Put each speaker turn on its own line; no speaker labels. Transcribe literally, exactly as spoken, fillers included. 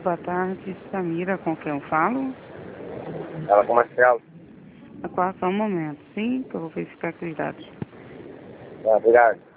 Boa tarde, Samira, com quem eu falo?
Ela com Marcelo.
Aguarda só um momento, sim, que eu vou verificar aqui os dados.
Ah, obrigado.